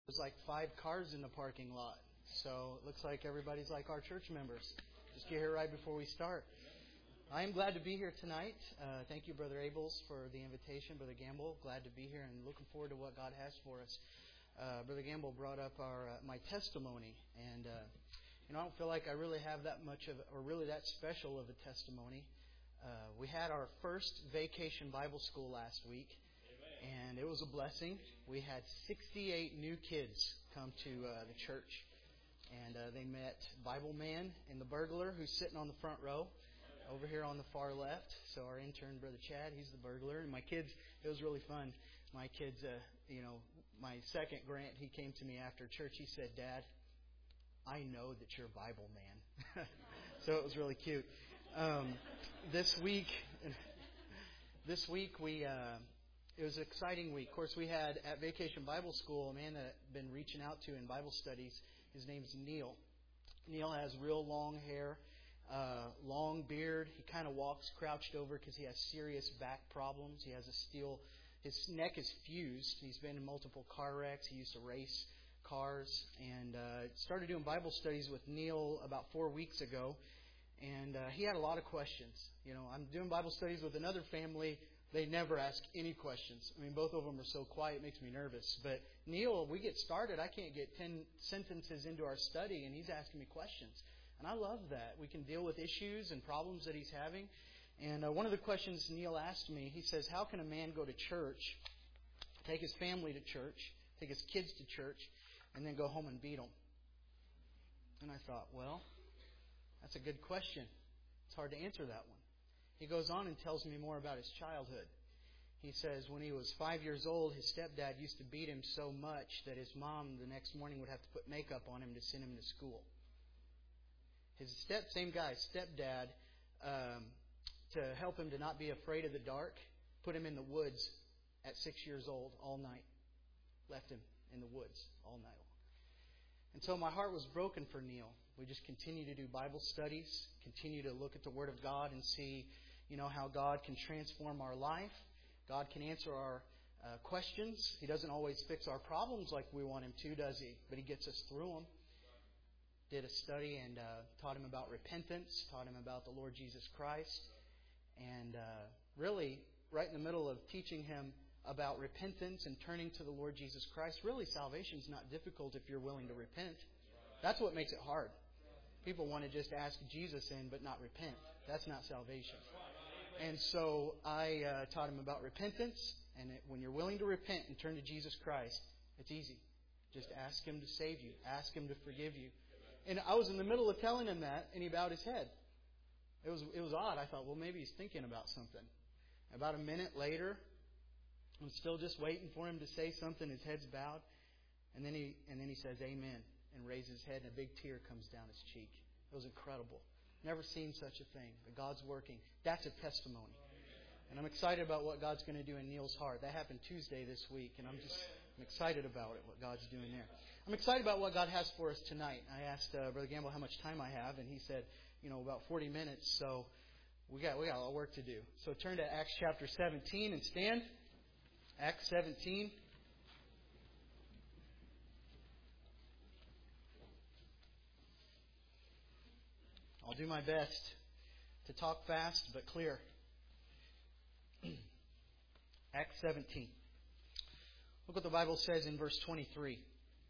There's like 5 cars in the parking lot. So it looks like everybody's like our church members. Just get here right before we start. I am glad to be here tonight. Thank you, Brother Abels, for the invitation. Brother Gamble, glad to be here and looking forward to what God has for us. Brother Gamble brought up my testimony, and I don't feel like I really have that much of, or really that special of a testimony. We had our first vacation Bible school last week, and it was a blessing. We had 68 new kids come to the church, and they met Bible Man and the burglar, who's sitting on the front row over here on the far left. So our intern, Brother Chad, he's the burglar. And my kids, it was really fun. My kids, my second Grant, he came to me after church. He said, "Dad, I know that you're Bible Man." So it was really cute. This week it was an exciting week. Of course, we had at Vacation Bible School a man that I've been reaching out to in Bible studies. His name's Neil. Neil has real long hair, long beard. He kind of walks crouched over because he has serious back problems. He has his neck is fused. He's been in multiple car wrecks. He used to race cars, and started doing Bible studies with Neil about 4 weeks ago. And he had a lot of questions. I'm doing Bible studies with another family. They never ask any questions. I mean, both of them are so quiet, it makes me nervous. But Neil, we get started, I can't get 10 sentences into our study, and he's asking me questions. And I love that. We can deal with issues and problems that he's having. And one of the questions Neil asked me, he says, how can a man go to church, take his family to church, take his kids to church, and then go home and beat them? And I thought, well, that's a good question. It's hard to answer that one. He goes on and tells me more about his childhood. He says when he was 5 years old, his stepdad used to beat him so much that his mom the next morning would have to put makeup on him to send him to school. His stepdad, to help him to not be afraid of the dark, put him in the woods at 6 years old all night. Left him in the woods all night long. And so my heart was broken for Neil. We just continue to do Bible studies, continue to look at the Word of God and see, how God can transform our life. God can answer our questions. He doesn't always fix our problems like we want Him to, does He? But He gets us through them. Did a study and taught him about repentance, taught him about the Lord Jesus Christ. And really, right in the middle of teaching him about repentance and turning to the Lord Jesus Christ, really salvation is not difficult if you're willing to repent. That's what makes it hard. People want to just ask Jesus in but not repent. That's not salvation. And so I taught him about repentance. And when you're willing to repent and turn to Jesus Christ, it's easy. Just ask Him to save you. Ask Him to forgive you. And I was in the middle of telling him that, and he bowed his head. It was odd. I thought, well, maybe he's thinking about something. About a minute later, I'm still just waiting for him to say something. His head's bowed. And then he says, "Amen," and raises his head, and a big tear comes down his cheek. It was incredible. Never seen such a thing. That God's working. That's a testimony. And I'm excited about what God's going to do in Neil's heart. That happened Tuesday this week, and I'm excited about it, what God's doing there. I'm excited about what God has for us tonight. I asked Brother Gamble how much time I have, and he said, about 40 minutes. So we got a lot of work to do. So turn to Acts chapter 17 and stand. Acts 17. I'll do my best to talk fast but clear. Acts 17. Look what the Bible says in verse 23.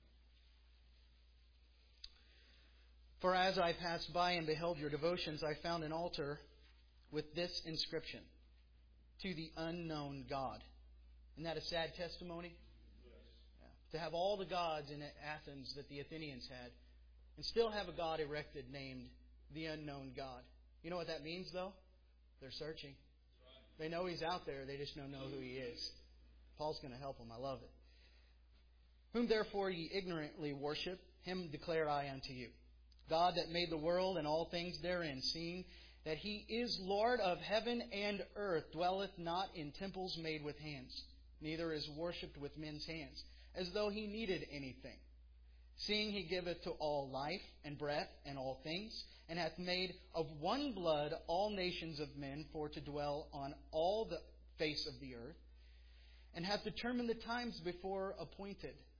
"For as I passed by and beheld your devotions, I found an altar with this inscription, 'To the unknown God.'" Isn't that a sad testimony? Yes. Yeah. To have all the gods in Athens that the Athenians had, and still have a God erected named the unknown God. You know what that means, though? They're searching. They know He's out there. They just don't know who He is. Paul's going to help them. I love it. "Whom therefore ye ignorantly worship, Him declare I unto you. God that made the world and all things therein, seeing that He is Lord of heaven and earth, dwelleth not in temples made with hands, neither is worshipped with men's hands, as though He needed anything. Seeing He giveth to all life and breath and all things, and hath made of one blood all nations of men for to dwell on all the face of the earth, and hath determined the times before appointed,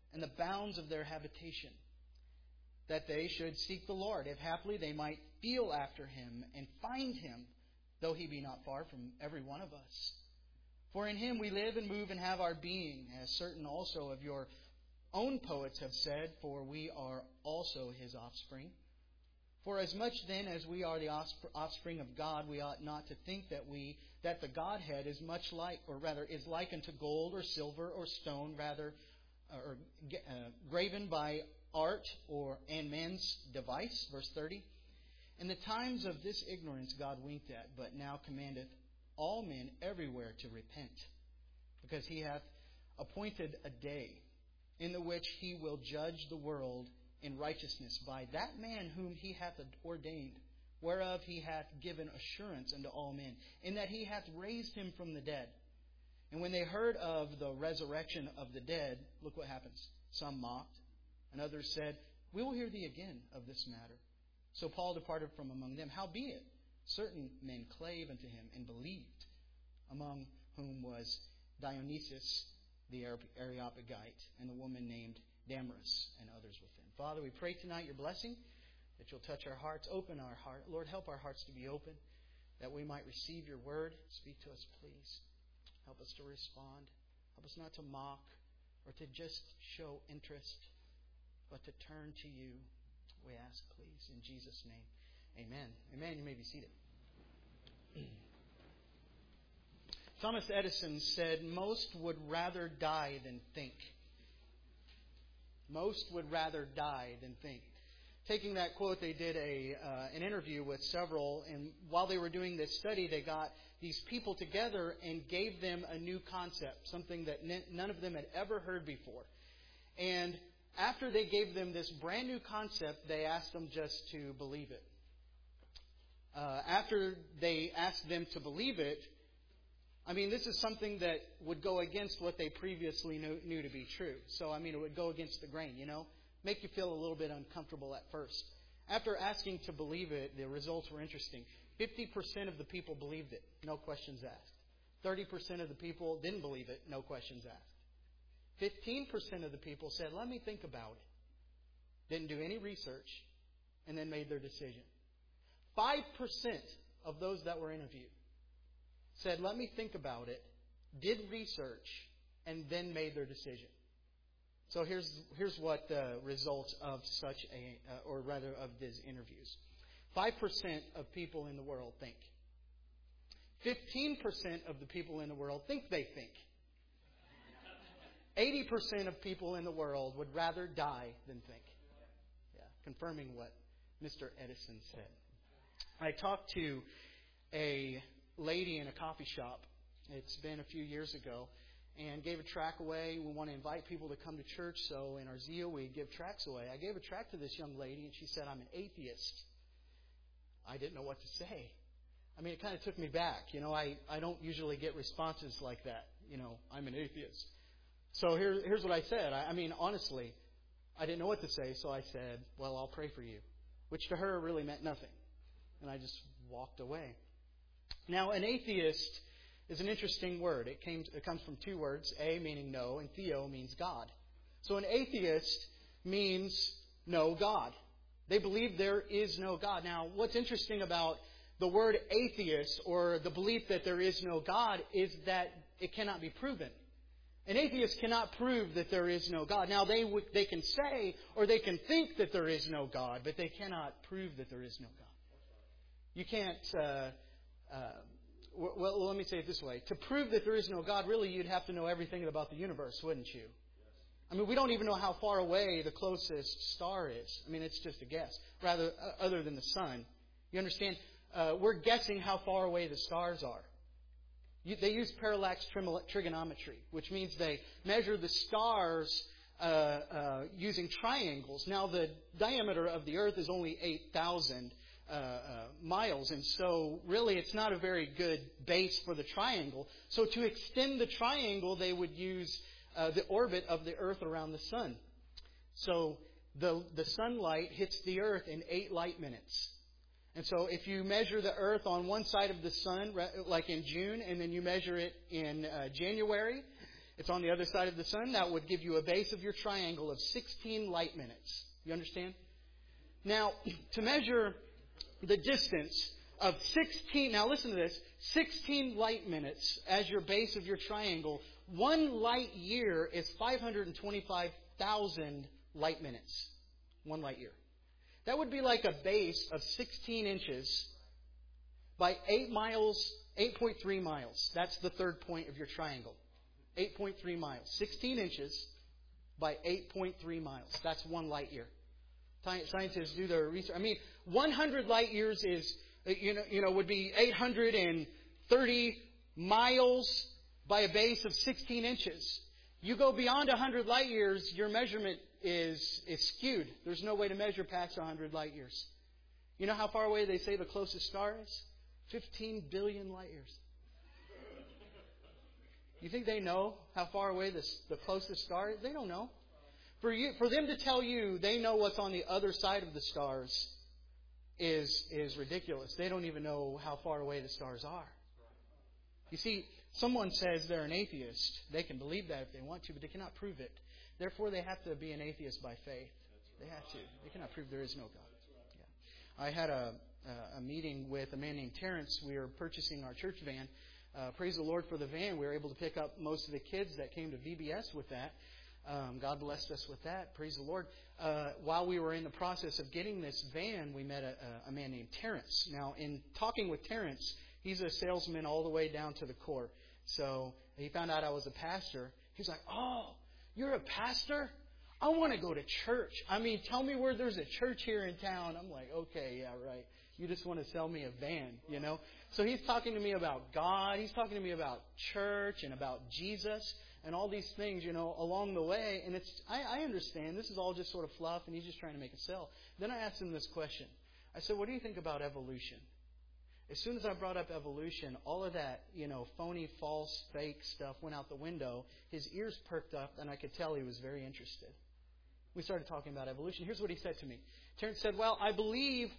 and the bounds of their habitation, that they should seek the Lord, if haply they might feel after him and find him, though he be not far from every one of us. For in him we live and move and have our being, as certain also of your own poets have said, for we are also his offspring. For as much then as we are the offspring of God, we ought not to think that the Godhead is much like, or rather is like unto gold or silver or stone, rather, graven by art and man's device. Verse 30. In the times of this ignorance God winked at, but now commandeth all men everywhere to repent, because he hath appointed a day in the which he will judge the world in righteousness by that man whom he hath ordained, whereof he hath given assurance unto all men, in that he hath raised him from the dead. And when they heard of the resurrection of the dead, look what happens. Some mocked, and others said, We will hear thee again of this matter. So Paul departed from among them. Howbeit, certain men clave unto him and believed, among whom was Dionysius the Areopagite, and the woman named Damaris, and others with them. Father, we pray tonight your blessing, that you'll touch our hearts, open our heart. Lord, help our hearts to be open, that we might receive your word. Speak to us, please. Help us to respond. Help us not to mock or to just show interest, but to turn to you. We ask, please, in Jesus' name. Amen. Amen. You may be seated. Thomas Edison said, most would rather die than think. Most would rather die than think. Taking that quote, they did an interview with several, and while they were doing this study, they got these people together and gave them a new concept, something that none of them had ever heard before. And after they gave them this brand new concept, they asked them just to believe it. After they asked them to believe it, I mean, this is something that would go against what they previously knew to be true. So, I mean, it would go against the grain, make you feel a little bit uncomfortable at first. After asking to believe it, the results were interesting. 50% of the people believed it, no questions asked. 30% of the people didn't believe it, no questions asked. 15% of the people said, let me think about it. Didn't do any research, and then made their decision. 5% of those that were interviewed said, let me think about it, did research, and then made their decision. So here's what the results of of these interviews. 5% of people in the world think. 15% of the people in the world think they think. 80% of people in the world would rather die than think. Yeah, confirming what Mr. Edison said. I talked to a lady in a coffee shop. It's been a few years ago, and gave a tract away. We want to invite people to come to church, so in our zeal we give tracts away. I gave a tract to this young lady, and she said, I'm an atheist. I didn't know what to say. I mean, it kind of took me back. I don't usually get responses like that. I'm an atheist. So here's what I said. I mean, honestly, I didn't know what to say, so I said, well, I'll pray for you, which to her really meant nothing. And I just walked away. Now, an atheist is an interesting word. It comes from two words, a meaning no, and theo means God. So an atheist means no God. They believe there is no God. Now, what's interesting about the word atheist, or the belief that there is no God, is that it cannot be proven. An atheist cannot prove that there is no God. Now, they can say or they can think that there is no God, but they cannot prove that there is no God. You can't... Well, let me say it this way. To prove that there is no God, really, you'd have to know everything about the universe, wouldn't you? I mean, we don't even know how far away the closest star is. I mean, it's just a guess, rather, other than the sun. You understand? We're guessing how far away the stars are. They use parallax trigonometry, which means they measure the stars using triangles. Now, the diameter of the Earth is only 8,000 miles, and so really it's not a very good base for the triangle. So to extend the triangle, they would use the orbit of the Earth around the sun. So the sunlight hits the Earth in 8 light minutes. And so if you measure the Earth on one side of the sun, like in June, and then you measure it in January, It's on the other side of the sun. That would give you a base of your triangle of 16 light minutes. You understand? Now, to measure the distance of 16, now listen to this, 16 light minutes as your base of your triangle, 1 light year is 525,000 light minutes. 1 light year. That would be like a base of 16 inches by 8 miles, 8.3 miles. That's the third point of your triangle. 8.3 miles. 16 inches by 8.3 miles. That's 1 light year. Scientists do their research. I mean, 100 light years is, would be 830 miles by a base of 16 inches. You go beyond 100 light years, your measurement is skewed. There's no way to measure past 100 light years. You know how far away they say the closest star is? 15 billion light years. You think they know how far away the closest star is? They don't know. For them to tell you they know what's on the other side of the stars is ridiculous. They don't even know how far away the stars are. You see, someone says they're an atheist. They can believe that if they want to, but they cannot prove it. Therefore, they have to be an atheist by faith. They have to. They cannot prove there is no God. Yeah. I had a meeting with a man named Terrence. We were purchasing our church van. Praise the Lord for the van. We were able to pick up most of the kids that came to VBS with that. God blessed us with that. Praise the Lord. While we were in the process of getting this van, we met a man named Terrence. Now, in talking with Terrence, he's a salesman all the way down to the core. So he found out I was a pastor. He's like, "Oh, you're a pastor? I want to go to church. I mean, tell me where there's a church here in town." I'm like, "Okay, yeah, right. You just want to sell me a van, you know?" So he's talking to me about God. He's talking to me about church and about Jesus and all these things, along the way. And I understand this is all just sort of fluff and he's just trying to make a sell. Then I asked him this question. I said, "What do you think about evolution?" As soon as I brought up evolution, all of that, phony, false, fake stuff went out the window. His ears perked up and I could tell he was very interested. We started talking about evolution. Here's what he said to me. Terrence said, "Well, I believe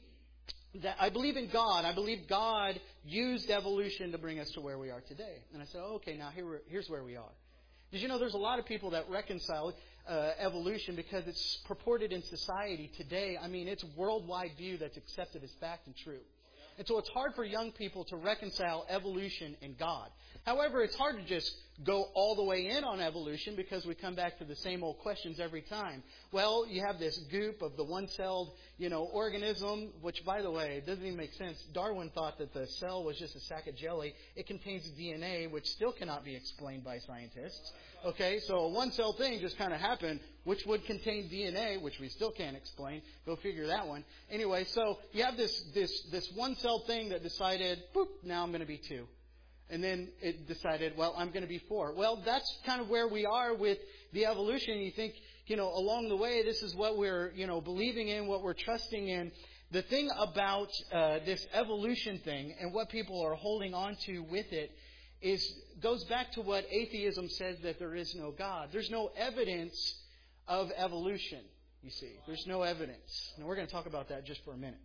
in God. I believe God used evolution to bring us to where we are today." And I said, "Okay, now here's where we are." Did you know there's a lot of people that reconcile evolution because it's purported in society today? I mean, it's worldwide view that's accepted as fact and true. And so it's hard for young people to reconcile evolution and God. However, it's hard to just go all the way in on evolution because we come back to the same old questions every time. Well, you have this goop of the one-celled, organism, which, by the way, doesn't even make sense. Darwin thought that the cell was just a sack of jelly. It contains DNA, which still cannot be explained by scientists. Okay, so a one-cell thing just kind of happened, which would contain DNA, which we still can't explain. Go figure that one. Anyway, so you have this one-cell thing that decided, boop, now I'm going to be 2. And then it decided, well, I'm going to be 4. Well, that's kind of where we are with the evolution. You think, along the way, this is what we're, believing in, what we're trusting in. The thing about this evolution thing and what people are holding on to with it goes back to what atheism says, that there is no God. There's no evidence of evolution, you see. There's no evidence. Now, we're going to talk about that just for a minute.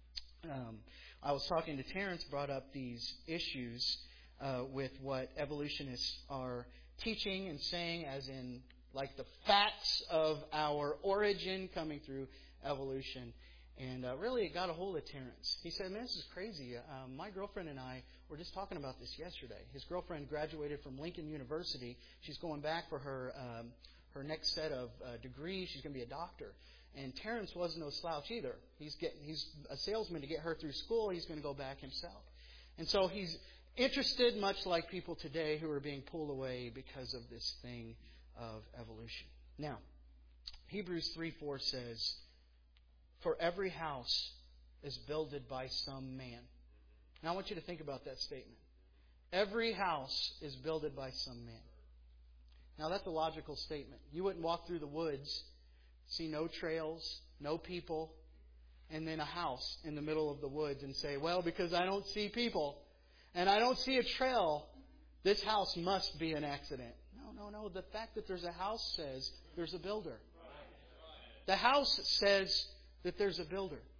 I was talking to Terrence, brought up these issues with what evolutionists are teaching and saying, as in like the facts of our origin coming through evolution. And really, it got a hold of Terrence. He said, "Man, this is crazy. My girlfriend and I were just talking about this yesterday." His girlfriend graduated from Lincoln University. She's going back for her next set of degrees. She's going to be a doctor. And Terrence was no slouch either. He's a salesman to get her through school. He's going to go back himself. And so he's interested, much like people today who are being pulled away because of this thing of evolution. Now, Hebrews 3:4 says, "For every house is builded by some man." Now I want you to think about that statement. Every house is builded by some man. Now that's a logical statement. You wouldn't walk through the woods, see no trails, no people, and then a house in the middle of the woods and say, "Well, because I don't see people and I don't see a trail, this house must be an accident." No. The fact that there's a house says there's a builder. The house says that there's a builder.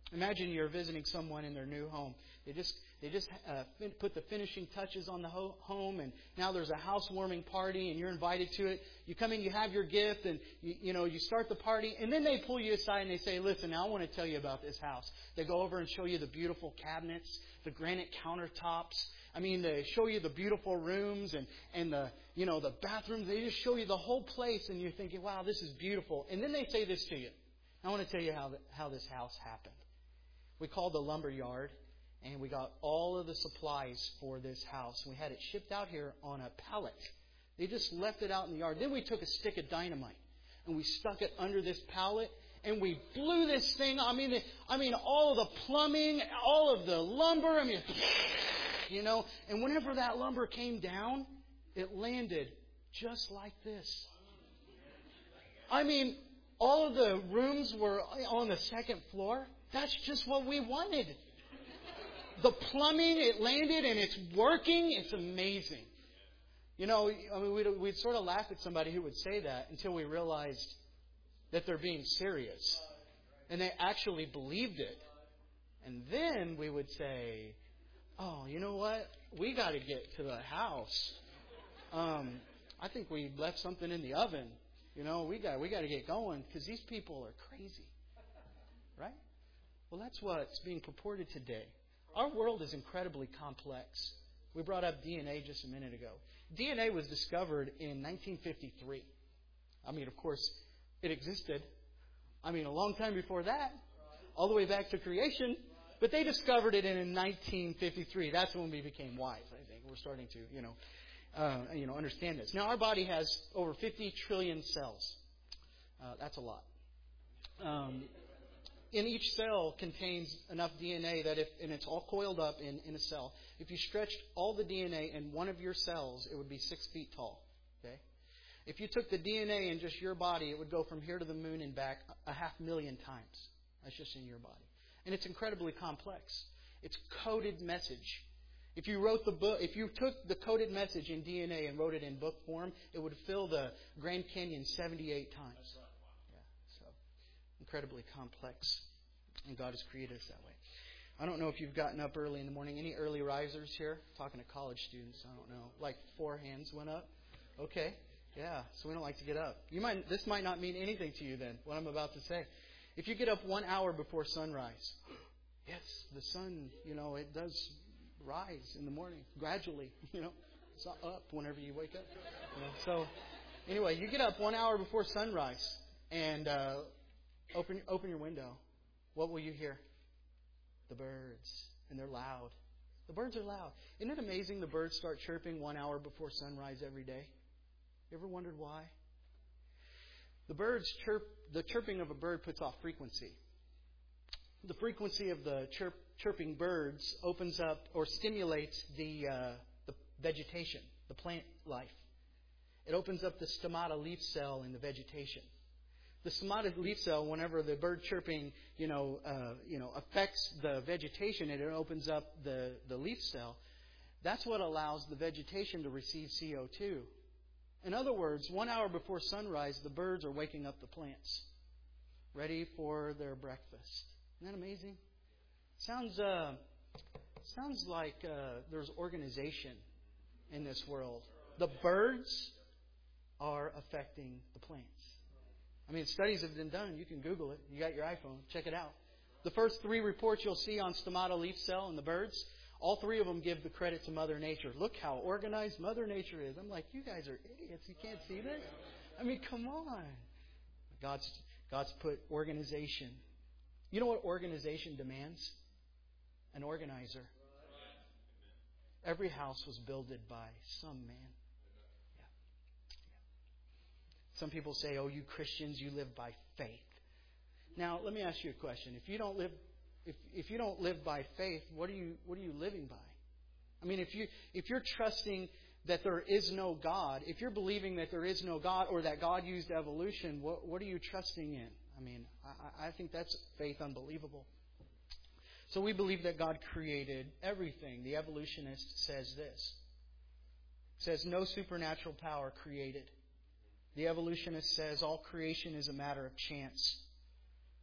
Imagine you're visiting someone in their new home. They just put the finishing touches on the home, and now there's a housewarming party, and you're invited to it. You come in, you have your gift, and you start the party, and then they pull you aside and they say, "Listen, now I want to tell you about this house." They go over and show you the beautiful cabinets, the granite countertops. I mean, they show you the beautiful rooms and the bathrooms. They just show you the whole place, and you're thinking, "Wow, this is beautiful." And then they say this to you. I want to tell you how this house happened. We called the lumber yard, and we got all of the supplies for this house. We had it shipped out here on a pallet. They just left it out in the yard. Then we took a stick of dynamite, and we stuck it under this pallet, and we blew this thing. I mean, all of the plumbing, all of the lumber. And whenever that lumber came down, it landed just like this. I mean, all of the rooms were on the second floor. That's just what we wanted. The plumbing, it landed and it's working. It's amazing. We'd sort of laugh at somebody who would say that until we realized that they're being serious. And they actually believed it. And then we would say, "Oh, you know what? We got to get to the house. I think we left something in the oven. We got to get going because these people are crazy." Right? Well, that's what's being purported today. Our world is incredibly complex. We brought up DNA just a minute ago. DNA was discovered in 1953. Of course, it existed. A long time before that, all the way back to creation. But they discovered it in 1953. That's when we became wise, I think. We're starting to, understand this. Now, our body has over 50 trillion cells. That's a lot. In each cell contains enough DNA that and it's all coiled up in a cell. If you stretched all the DNA in one of your cells, it would be 6 feet tall. Okay? If you took the DNA in just your body, it would go from here to the moon and back 500,000 times. That's just in your body. And it's incredibly complex. It's coded message. If you took the coded message in DNA and wrote it in book form, it would fill the Grand Canyon 78 times. Incredibly complex. And God has created us that way. I don't know if you've gotten up early in the morning. Any early risers here? Talking to college students, I don't know. Like 4 hands went up? Okay. Yeah, so we don't like to get up. This might not mean anything to you then, what I'm about to say. If you get up 1 hour before sunrise, yes, the sun, it does rise in the morning gradually. It's not up whenever you wake up. So anyway, you get up 1 hour before sunrise and Open your window. What will you hear? The birds. And they're loud. The birds are loud. Isn't it amazing the birds start chirping 1 hour before sunrise every day? You ever wondered why? The chirping of a bird puts off frequency. The frequency of the chirping birds opens up or stimulates the vegetation, the plant life. It opens up the stomata leaf cell in the vegetation. The stomata leaf cell, whenever the bird chirping, affects the vegetation and it opens up the leaf cell, that's what allows the vegetation to receive CO2. In other words, 1 hour before sunrise, the birds are waking up the plants, ready for their breakfast. Isn't that amazing? Sounds like there's organization in this world. The birds are affecting the plants. Studies have been done. You can Google it. You got your iPhone. Check it out. The first 3 reports you'll see on stomata leaf cell and the birds, all 3 of them give the credit to Mother Nature. Look how organized Mother Nature is. I'm like, you guys are idiots. You can't see this? Come on. God's put organization. You know what organization demands? An organizer. Every house was builded by some man. Some people say, "Oh, you Christians, you live by faith." Now, let me ask you a question. If you don't live by faith, what are you living by? If you're trusting that there is no God, if you're believing that there is no God or that God used evolution, what are you trusting in? I think that's faith unbelievable. So we believe that God created everything. The evolutionist says this. It says no supernatural power created. The evolutionist says all creation is a matter of chance.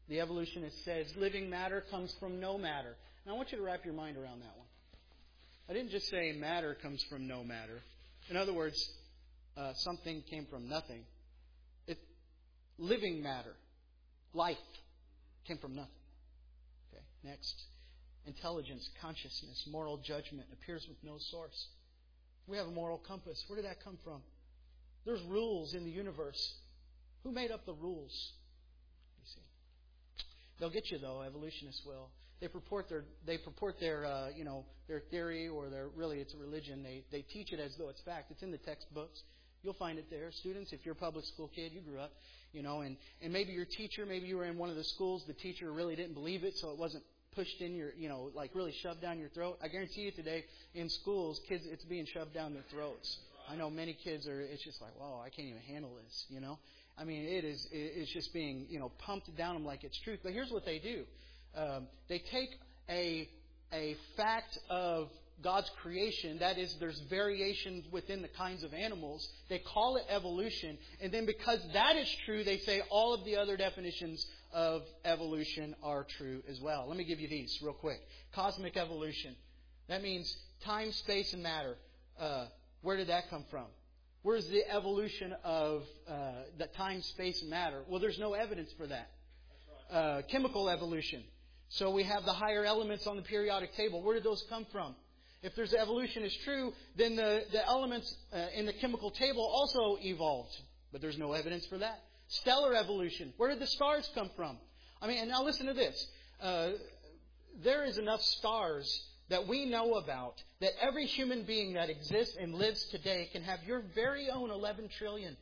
The evolutionist says living matter comes from no matter. Now I want you to wrap your mind around that one. I didn't just say matter comes from no matter. In other words, something came from nothing. Living matter, life, came from nothing. Okay. Next, intelligence, consciousness, moral judgment appears with no source. We have a moral compass. Where did that come from? There's rules in the universe. Who made up the rules? You see, they'll get you though. Evolutionists will. They purport their their theory, or it's a religion. They teach it as though it's fact. It's in the textbooks. You'll find it there. Students, if you're a public school kid, you grew up, and maybe your teacher, maybe you were in one of the schools, the teacher really didn't believe it, so it wasn't pushed in your, really shoved down your throat. I guarantee you today in schools, kids, it's being shoved down their throats. I know many kids it's just like, wow, I can't even handle this, I mean, it's just being, pumped down them like it's truth. But here's what they do. They take a fact of God's creation, that is, there's variations within the kinds of animals. They call it evolution. And then because that is true, they say all of the other definitions of evolution are true as well. Let me give you these real quick. Cosmic evolution. That means time, space, and matter. Where did that come from? Where's the evolution of the time, space, and matter? Well, there's no evidence for that. Chemical evolution. So we have the higher elements on the periodic table. Where did those come from? If there's evolution is true, then the elements in the chemical table also evolved. But there's no evidence for that. Stellar evolution. Where did the stars come from? I mean, and now listen to this. There is enough stars that we know about that every human being that exists and lives today can have your very own 11 trillion.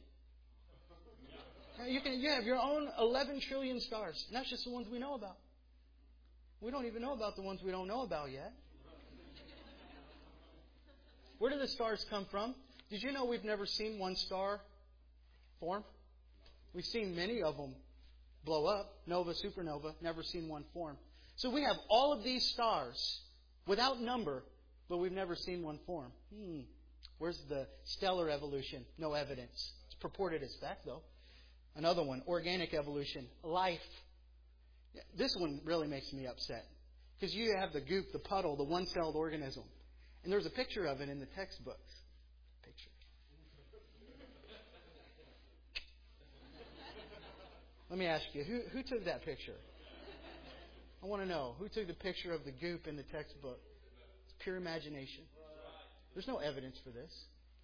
You have your own 11 trillion stars. And that's just the ones we know about. We don't even know about the ones we don't know about yet. Where do the stars come from? Did you know we've never seen one star form? We've seen many of them blow up. Nova, supernova. Never seen one form. So we have all of these stars without number, but we've never seen one form. Where's the stellar evolution? No evidence. It's purported as fact, though. Another one, organic evolution. Life. This one really makes me upset. Because you have the goop, the puddle, the one-celled organism. And there's a picture of it in the textbooks. Picture. Let me ask you, who took that picture? I want to know, who took the picture of the goop in the textbook? It's pure imagination. There's no evidence for this.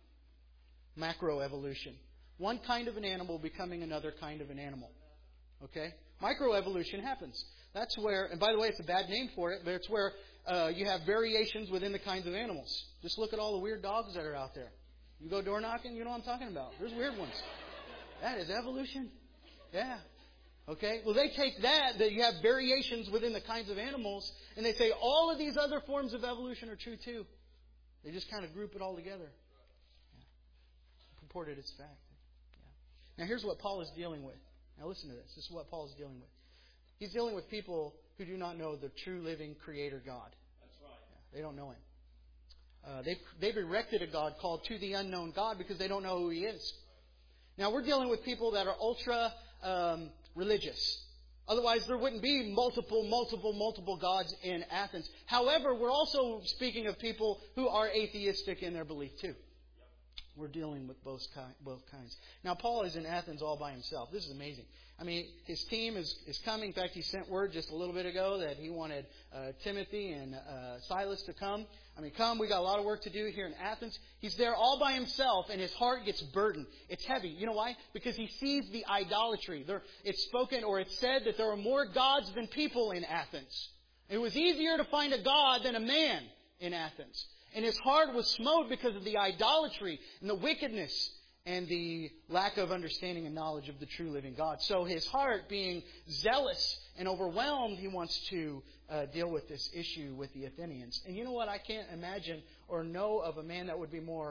Macroevolution. One kind of an animal becoming another kind of an animal. Okay? Microevolution happens. That's where, and by the way, it's a bad name for it, but it's where you have variations within the kinds of animals. Just look at all the weird dogs that are out there. You go door knocking, you know what I'm talking about. There's weird ones. That is evolution. Yeah. Okay? Well, they take that you have variations within the kinds of animals, and they say all of these other forms of evolution are true too. They just kind of group it all together. Yeah. Purported as fact. Yeah. Now, here's what Paul is dealing with. Now, listen to this. This is what Paul is dealing with. He's dealing with people who do not know the true living Creator God. That's right. Yeah, they don't know Him. They've erected a God called To the Unknown God because they don't know who He is. Now, we're dealing with people that are ultra religious. Otherwise, there wouldn't be multiple gods in Athens. However, we're also speaking of people who are atheistic in their belief too. We're dealing with both kinds. Now, Paul is in Athens all by himself. This is amazing. I mean, his team is coming. In fact, he sent word just a little bit ago that he wanted Timothy and Silas to come. I mean, come. We got a lot of work to do here in Athens. He's there all by himself, and his heart gets burdened. It's heavy. You know why? Because he sees the idolatry. It's spoken or it's said that there are more gods than people in Athens. It was easier to find a god than a man in Athens. And his heart was smote because of the idolatry and the wickedness and the lack of understanding and knowledge of the true living God. So his heart, being zealous and overwhelmed, he wants to deal with this issue with the Athenians. And you know what? I can't imagine or know of a man that would be more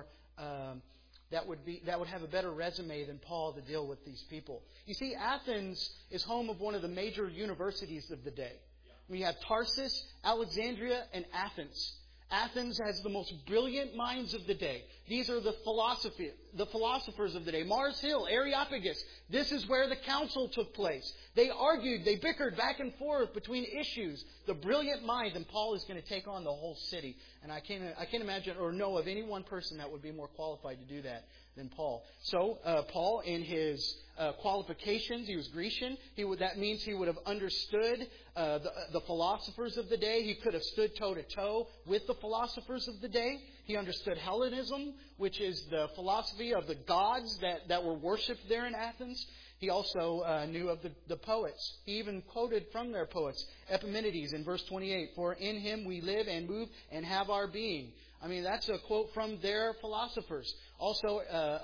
that would have a better resume than Paul to deal with these people. You see, Athens is home of one of the major universities of the day. We have Tarsus, Alexandria, and Athens. Athens has the most brilliant minds of the day. These are the philosophers of the day. Mars Hill, Areopagus. This is where the council took place. They argued, they bickered back and forth between issues. The brilliant mind, and Paul is going to take on the whole city. And I can't imagine or know of any one person that would be more qualified to do that than Paul. So, Paul, in his qualifications, he was Grecian. That means he would have understood the philosophers of the day. He could have stood toe-to-toe with the philosophers of the day. He understood Hellenism, which is the philosophy of the gods that were worshipped there in Athens. He also knew of the poets. He even quoted from their poets. Epimenides in verse 28, "For in him we live and move and have our being." I mean, that's a quote from their philosophers. Also,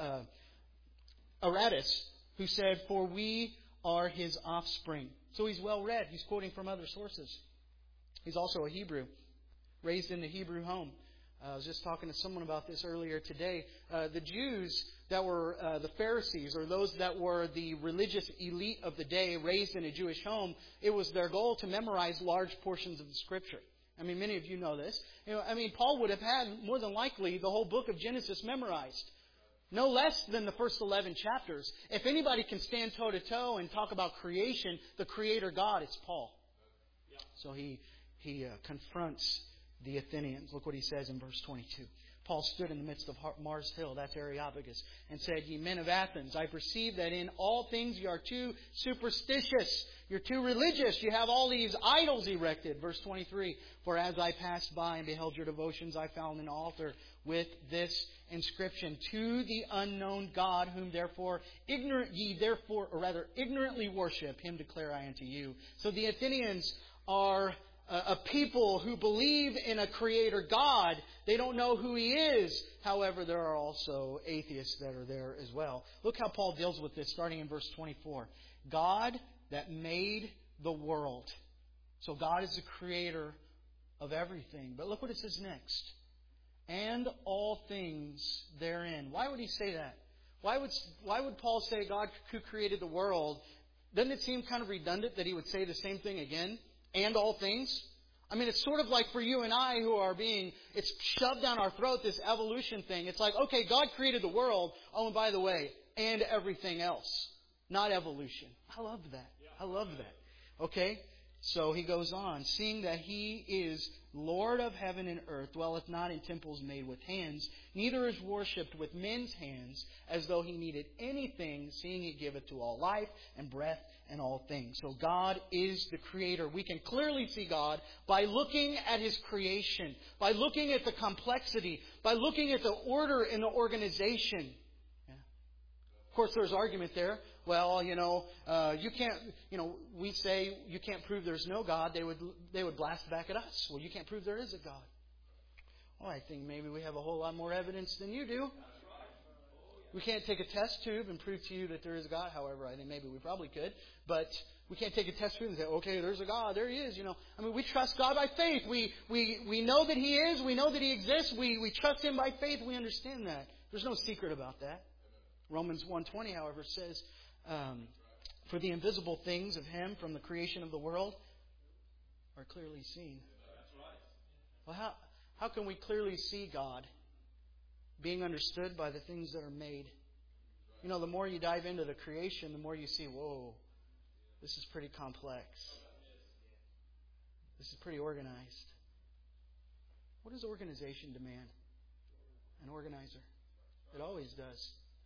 Aratus, who said, "For we are his offspring." So he's well read. He's quoting from other sources. He's also a Hebrew, raised in the Hebrew home. I was just talking to someone about this earlier today. The Jews that were the Pharisees, or those that were the religious elite of the day, raised in a Jewish home, it was their goal to memorize large portions of the Scripture. I mean, many of you know this. Paul would have had, more than likely, the whole book of Genesis memorized. No less than the first 11 chapters. If anybody can stand toe-to-toe and talk about creation, the Creator God, it's Paul. So he confronts the Athenians. Look what he says in verse 22. Paul stood in the midst of Mars Hill, that's Areopagus, and said, "Ye men of Athens, I perceive that in all things you are too superstitious. You're too religious. You have all these idols erected." Verse 23, "For as I passed by and beheld your devotions, I found an altar with this inscription, To the unknown God, whom ignorantly worship, him declare I unto you." So the Athenians are a people who believe in a Creator God. They don't know who He is. However, there are also atheists that are there as well. Look how Paul deals with this, starting in verse 24. God that made the world. So God is the creator of everything. But look what it says next. And all things therein. Why would he say that? Why would Paul say God who created the world? Doesn't it seem kind of redundant that he would say the same thing again? And all things? I mean, it's sort of like for you and I who are it's shoved down our throat, this evolution thing. It's like, okay, God created the world. Oh, and by the way, and everything else. Not evolution. I love that. I love that. Okay? So he goes on. "Seeing that He is Lord of heaven and earth, dwelleth not in temples made with hands, neither is worshipped with men's hands, as though He needed anything, seeing He giveth to all life and breath and all things." So God is the Creator. We can clearly see God by looking at His creation, by looking at the complexity, by looking at the order in the organization. Yeah. Of course, there's argument there. Well, you can't, we say you can't prove there's no God. They would blast back at us. Well, you can't prove there is a God. Well, I think maybe we have a whole lot more evidence than you do. We can't take a test tube and prove to you that there is a God. However, I think maybe we probably could. But we can't take a test tube and say, okay, there's a God. There He is. We trust God by faith. We know that He is. We know that He exists. We trust Him by faith. We understand that. There's no secret about that. Romans 1:20, however, says, "For the invisible things of Him from the creation of the world are clearly seen." Well, how can we clearly see God? Being understood by the things that are made. The more you dive into the creation, the more you see, whoa, this is pretty complex. This is pretty organized. What does organization demand? An organizer. It always does.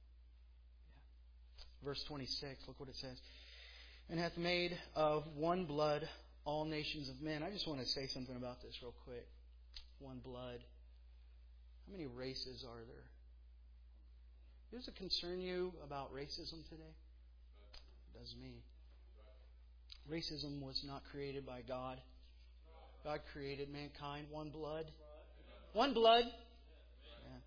Verse 26, look what it says. "And hath made of one blood all nations of men." I just want to say something about this real quick. One blood. How many races are there? Does it concern you about racism today? It does me. Racism was not created by God. God created mankind. One blood. One blood. Yeah.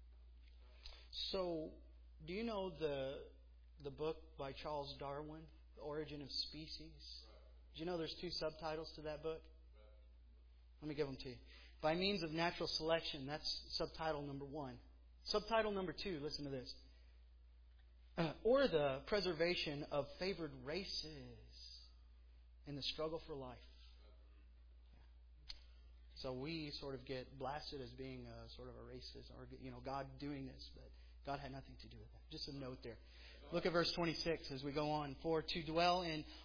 So, do you know the book by Charles Darwin, The Origin of Species? Do you know there's 2 subtitles to that book? Let me give them to you. By means of natural selection, that's subtitle number 1. Subtitle number 2, listen to this. Or the preservation of favored races in the struggle for life. So we sort of get blasted as being sort of a racist or, God doing this. But God had nothing to do with that. Just a note there. Look at verse 26 as we go on. For to dwell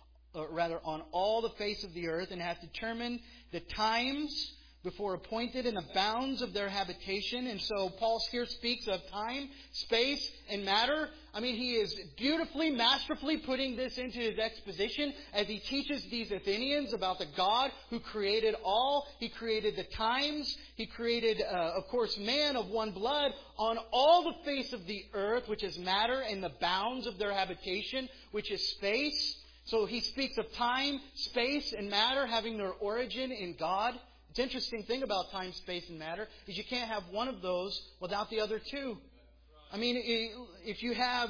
on all the face of the earth, and have determined the times before appointed and the bounds of their habitation. And so Paul here speaks of time, space, and matter. I mean, he is beautifully, masterfully putting this into his exposition as he teaches these Athenians about the God who created all. He created the times. He created, of course, man of one blood on all the face of the earth, which is matter, and the bounds of their habitation, which is space. So he speaks of time, space, and matter having their origin in God. The interesting thing about time, space, and matter is you can't have one of those without the other two. I mean, if you have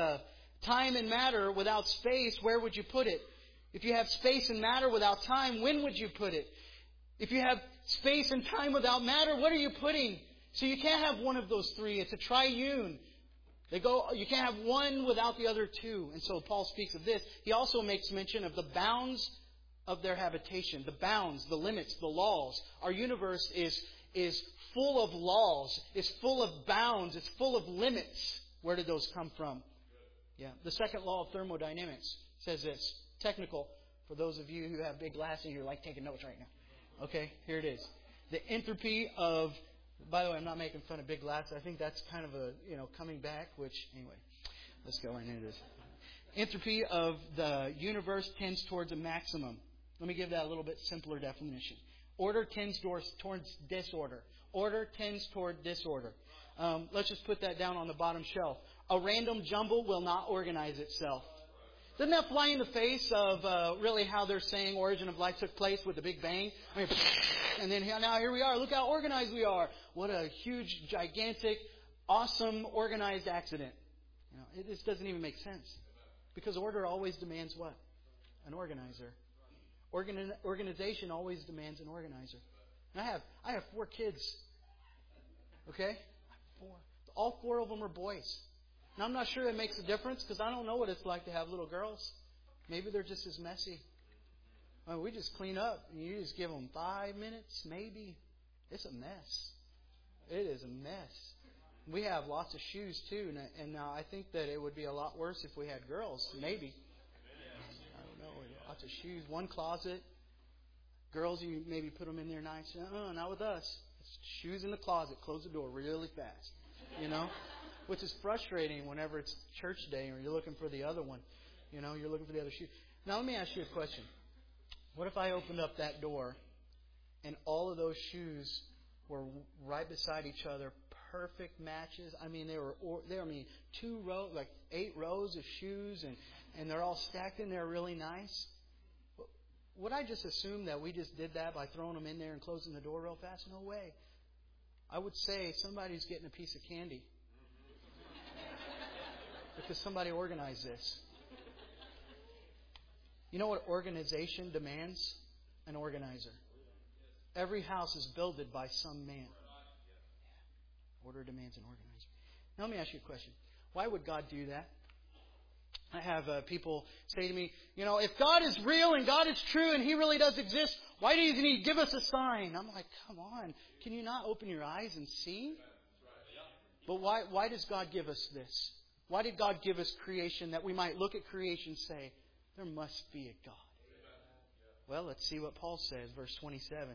time and matter without space, where would you put it? If you have space and matter without time, when would you put it? If you have space and time without matter, what are you putting? So you can't have one of those three. It's a triune. You can't have one without the other two. And so Paul speaks of this. He also makes mention of the bounds of their habitation. The bounds, the limits, the laws. Our universe is full of laws. It's full of bounds. It's full of limits. Where did those come from? Yeah. The second law of thermodynamics says this. Technical. For those of you who have big glasses, you're like taking notes right now. Okay, here it is. The entropy of... By the way, I'm not making fun of big glasses. I think that's kind of a, coming back, which, anyway, let's go right into this. Entropy of the universe tends towards a maximum. Let me give that a little bit simpler definition. Order tends towards disorder. Order tends toward disorder. Let's just put that down on the bottom shelf. A random jumble will not organize itself. Doesn't that fly in the face of really how they're saying origin of life took place with the Big Bang? I mean, and then now here we are. Look how organized we are. What a huge, gigantic, awesome, organized accident. It just doesn't even make sense. Because order always demands what? An organizer. Organization always demands an organizer. And I have 4 kids. Okay? I have 4. All 4 of them are boys. Now, I'm not sure it makes a difference because I don't know what it's like to have little girls. Maybe they're just as messy. We just clean up and you just give them 5 minutes, maybe. It's a mess. It is a mess. We have lots of shoes too, and now I think that it would be a lot worse if we had girls. Maybe. I don't know. Lots of shoes. One closet. Girls, you maybe put them in there nice. Not with us. It's shoes in the closet. Close the door really fast. Which is frustrating whenever it's church day or you're looking for the other one. You're looking for the other shoe. Now, let me ask you a question. What if I opened up that door and all of those shoes were right beside each other, perfect matches? I mean, they were 2 rows, like 8 rows of shoes, and they're all stacked in there really nice. Would I just assume that we just did that by throwing them in there and closing the door real fast? No way. I would say somebody's getting a piece of candy. Because somebody organized this. You know what organization demands? An organizer. Every house is builded by some man. Order demands an organizer. Now let me ask you a question. Why would God do that? I have people say to me, if God is real and God is true and He really does exist, why doesn't He give us a sign? I'm like, come on. Can you not open your eyes and see? But why does God give us this? Why did God give us creation that we might look at creation and say, there must be a God? Well, let's see what Paul says, verse 27.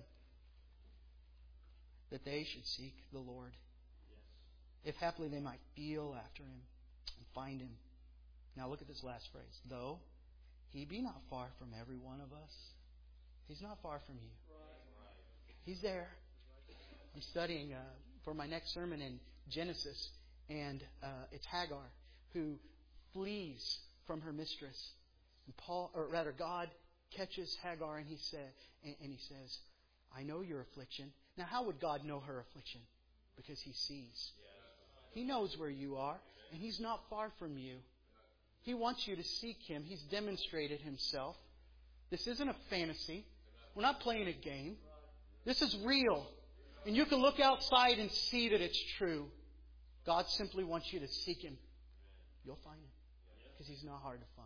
That they should seek the Lord. If haply they might feel after Him and find Him. Now look at this last phrase. Though He be not far from every one of us. He's not far from you. He's there. I'm studying for my next sermon in Genesis. And it's Hagar who flees from her mistress. And God catches Hagar and He says, I know your affliction. Now, how would God know her affliction? Because He sees. He knows where you are, and He's not far from you. He wants you to seek Him. He's demonstrated Himself. This isn't a fantasy. We're not playing a game. This is real. And you can look outside and see that it's true. God simply wants you to seek Him. You'll find Him. Because He's not hard to find.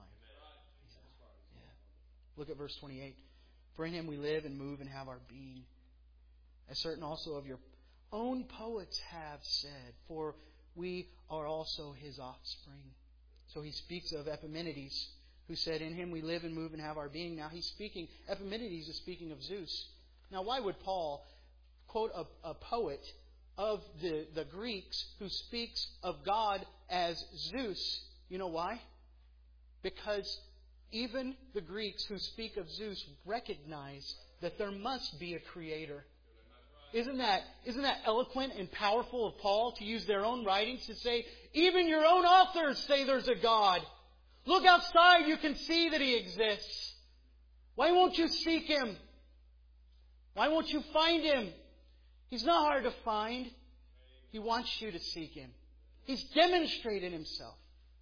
Yeah. Look at verse 28. For in Him we live and move and have our being. as certain also of your own poets have said, for we are also his offspring. So he speaks of Epimenides, who said, in him we live and move and have our being. Now he's speaking, Epimenides is speaking of Zeus. Now why would Paul quote a poet of the Greeks who speaks of God as Zeus? You know why? Because even the Greeks who speak of Zeus recognize that there must be a creator. Isn't that eloquent and powerful of Paul to use their own writings to say, even your own authors say there's a God. Look outside, you can see that He exists. Why won't you seek Him? Why won't you find Him? He's not hard to find. He wants you to seek Him. He's demonstrated Himself.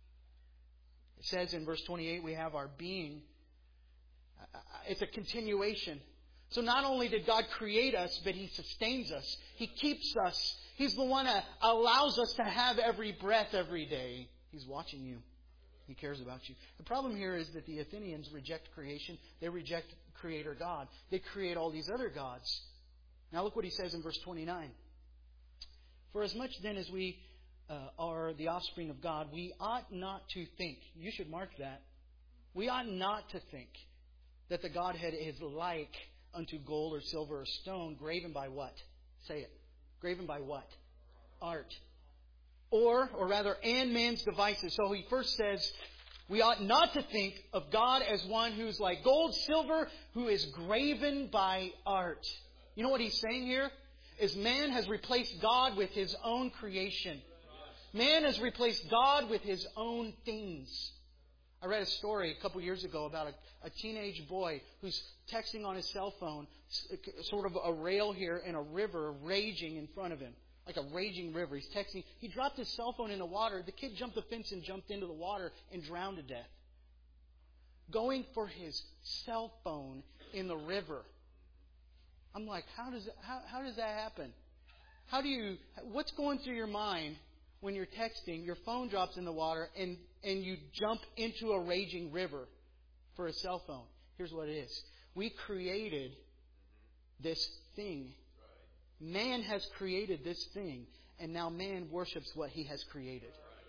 It says in verse 28, we have our being. It's a continuation. So not only did God create us, but He sustains us. He keeps us. He's the one that allows us to have every breath every day. He's watching you. He cares about you. The problem here is that the Athenians reject creation. They reject Creator God. They create all these other gods. Now look what he says in verse 29. For as much then as we are the offspring of God, we ought not to think. You should mark that. We ought not to think that the Godhead is like unto gold or silver or stone, graven by what? Say it. Graven by what? Art. Or rather, and man's devices. So he first says, we ought not to think of God as one who's like gold, silver, who is graven by art. You know what he's saying here? Is man has replaced God with his own creation. Man has replaced God with his own things. I read a story a couple years ago about a teenage boy who's texting on his cell phone, sort of a rail here and a river raging in front of him. Like a raging river. He's texting. He dropped his cell phone in the water. The kid jumped the fence and jumped into the water and drowned to death. Going for his cell phone in the river. I'm like, how does that happen? What's going through your mind when you're texting, your phone drops in the water, and you jump into a raging river for a cell phone? Here's what it is. We created this thing. Man has created this thing, and now man worships what he has created.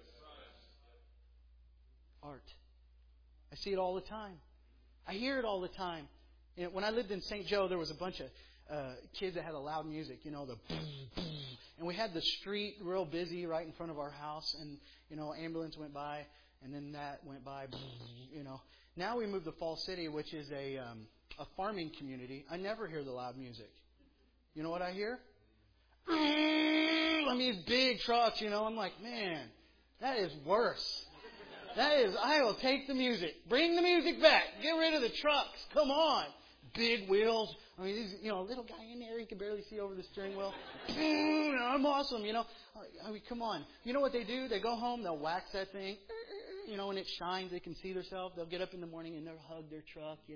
Art. I see it all the time. I hear it all the time. You know, when I lived in St. Joe, there was a bunch of kids that had a loud music, the boom, boom. And we had the street real busy right in front of our house, and, ambulance went by, and then that went by, boom, Now we moved to Fall City, which is a farming community. I never hear the loud music. You know what I hear? These big trucks, I'm like, man, that is worse. I will take the music. Bring the music back. Get rid of the trucks. Come on. Big wheels. These, little guy in there, he can barely see over the steering wheel. I'm awesome, come on. You know what they do? They go home, they'll wax that thing, and it shines. They can see themselves. They'll get up in the morning and they'll hug their truck, You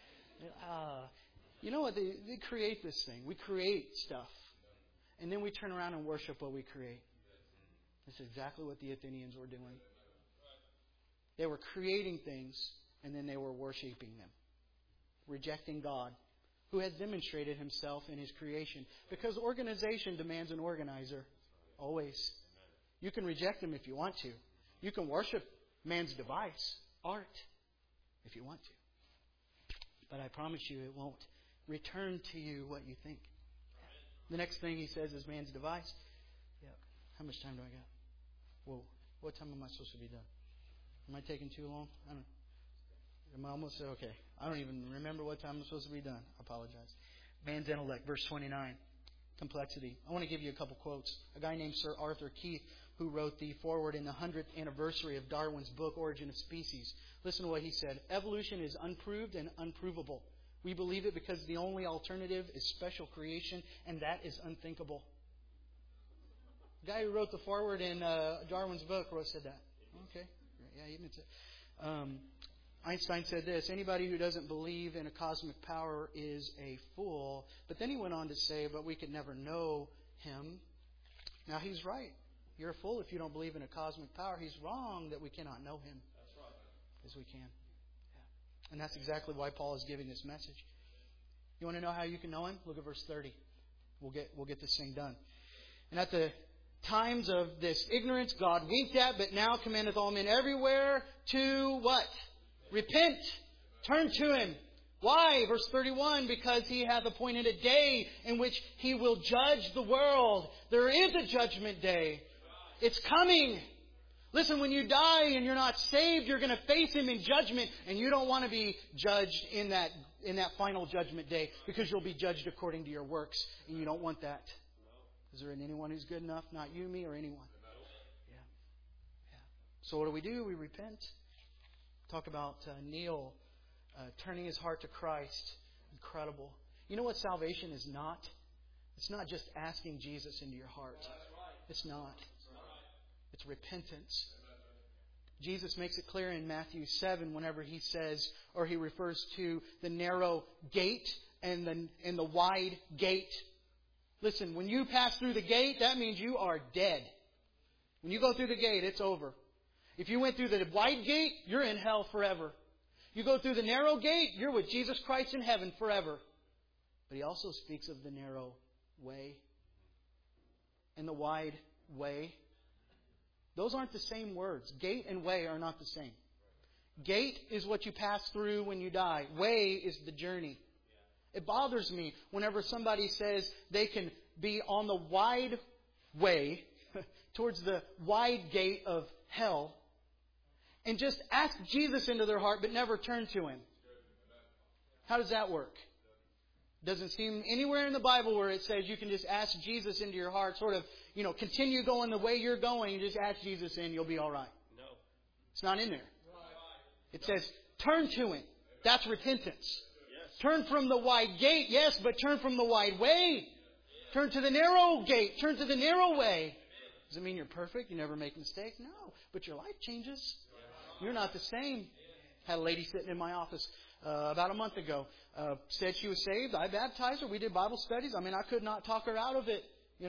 know what? They create this thing. We create stuff. And then we turn around and worship what we create. That's exactly what the Athenians were doing. They were creating things, and then they were worshiping them. Rejecting God, who has demonstrated Himself in His creation. Because organization demands an organizer. Always. You can reject Him if you want to. You can worship man's device, art, if you want to. But I promise you it won't return to you what you think. The next thing he says is man's device. Yeah. How much time do I got? Whoa. What time am I supposed to be done? Am I taking too long? I don't. Am I almost okay? I don't even remember what time I'm supposed to be done. I apologize. Man's intellect, verse 29. Complexity. I want to give you a couple quotes. A guy named Sir Arthur Keith, who wrote the foreword in the 100th anniversary of Darwin's book, Origin of Species. Listen to what he said. Evolution is unproved and unprovable. We believe it because the only alternative is special creation, and that is unthinkable. The guy who wrote the foreword in Darwin's book said that. Okay. Yeah, he admits it. Einstein said this: anybody who doesn't believe in a cosmic power is a fool. But then he went on to say, but we could never know Him. Now, he's right. You're a fool if you don't believe in a cosmic power. He's wrong that we cannot know Him. That's right. Because we can. Yeah. And that's exactly why Paul is giving this message. You want to know how you can know Him? Look at verse 30. We'll get this thing done. And at the times of this ignorance, God winked at, but now commandeth all men everywhere to what? Repent. Turn to Him. Why? Verse 31, because He hath appointed a day in which He will judge the world. There is a judgment day. It's coming. Listen, when you die and you're not saved, you're going to face Him in judgment, and you don't want to be judged in that final judgment day, because you'll be judged according to your works, and you don't want that. Is there anyone who's good enough? Not you, me, or anyone. Yeah. So what do? We repent. Talk about Neil turning his heart to Christ. Incredible. You know what salvation is not? It's not just asking Jesus into your heart. It's not. It's repentance. Jesus makes it clear in Matthew 7 whenever He says, or He refers to the narrow gate and the wide gate. Listen, when you pass through the gate, that means you are dead. When you go through the gate, it's over. If you went through the wide gate, you're in hell forever. You go through the narrow gate, you're with Jesus Christ in heaven forever. But He also speaks of the narrow way and the wide way. Those aren't the same words. Gate and way are not the same. Gate is what you pass through when you die. Way is the journey. It bothers me whenever somebody says they can be on the wide way towards the wide gate of hell and just ask Jesus into their heart but never turn to Him. How does that work? Doesn't seem anywhere in the Bible where it says you can just ask Jesus into your heart, sort of, continue going the way you're going, just ask Jesus in, you'll be all right. No. It's not in there. It says, turn to Him. That's repentance. Yes. Turn from the wide gate, yes, but turn from the wide way. Turn to the narrow gate. Turn to the narrow way. Does it mean you're perfect? You never make mistakes? No. But your life changes. You're not the same. Had a lady sitting in my office about a month ago. Said she was saved. I baptized her. We did Bible studies. I could not talk her out of it.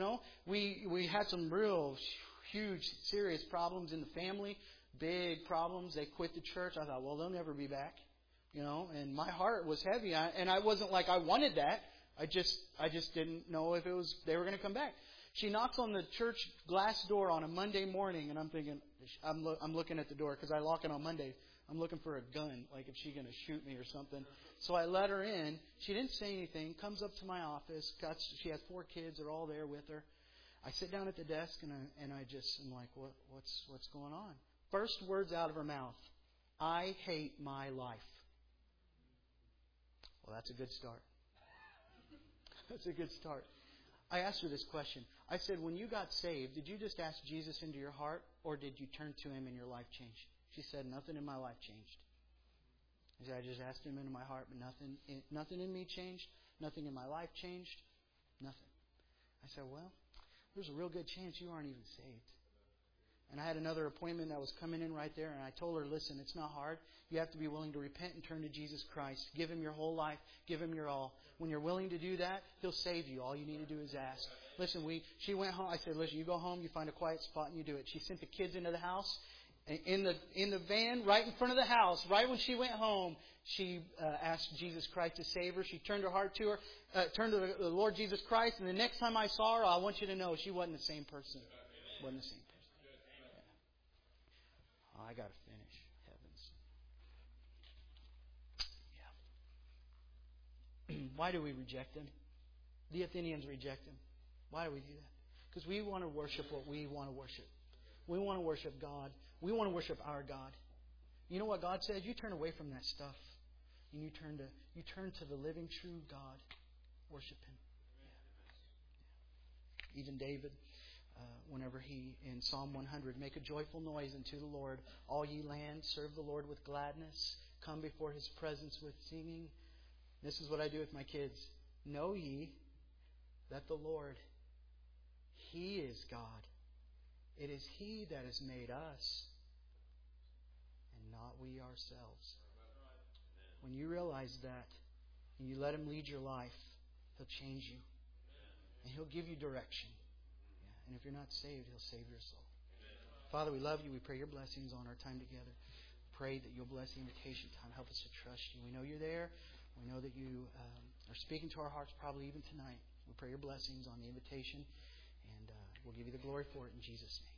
We had some real huge, serious problems in the family. Big problems. They quit the church. I thought, well, they'll never be back. And my heart was heavy. And I wasn't like I wanted that. I just didn't know if they were going to come back. She knocks on the church glass door on a Monday morning, and I'm thinking, I'm looking at the door because I lock it on Monday. I'm looking for a gun, like if she's going to shoot me or something. So I let her in. She didn't say anything. Comes up to my office. She has 4 kids. They're all there with her. I sit down at the desk and I'm like, what's going on? First words out of her mouth, I hate my life. Well, that's a good start. That's a good start. I asked her this question. I said, when you got saved, did you just ask Jesus into your heart, or did you turn to Him and your life changed? She said, nothing in my life changed. I said, I just asked Him into my heart, but nothing in me changed. Nothing in my life changed. Nothing. I said, well, there's a real good chance you aren't even saved. And I had another appointment that was coming in right there, and I told her, listen, it's not hard. You have to be willing to repent and turn to Jesus Christ. Give Him your whole life. Give Him your all. When you're willing to do that, He'll save you. All you need to do is ask. Listen, she went home. I said, listen, you go home, you find a quiet spot, and you do it. She sent the kids into the house. In the van, right in front of the house, right when she went home, she asked Jesus Christ to save her. She turned her heart to turned to the Lord Jesus Christ. And the next time I saw her, I want you to know she wasn't the same person. Wasn't the same person. Yeah. Oh, I got to finish. Heavens. Yeah. Why do we reject Him? The Athenians reject Him. Why do we do that? Because we want to worship what we want to worship. We want to worship God. We want to worship our God. You know what God says? You turn away from that stuff. And you turn to the living, true God. Worship Him. Yeah. Even David, whenever he, in Psalm 100, make a joyful noise unto the Lord. All ye lands, serve the Lord with gladness. Come before His presence with singing. This is what I do with my kids. Know ye that the Lord, He is God. It is He that has made us, and not we ourselves. When you realize that, and you let Him lead your life, He'll change you. And He'll give you direction. Yeah. And if you're not saved, He'll save your soul. Father, we love You. We pray Your blessings on our time together. Pray that You'll bless the invitation time. Help us to trust You. We know You're there. We know that You are speaking to our hearts probably even tonight. We pray your blessings on the invitation, and we'll give you the glory for it in Jesus' name.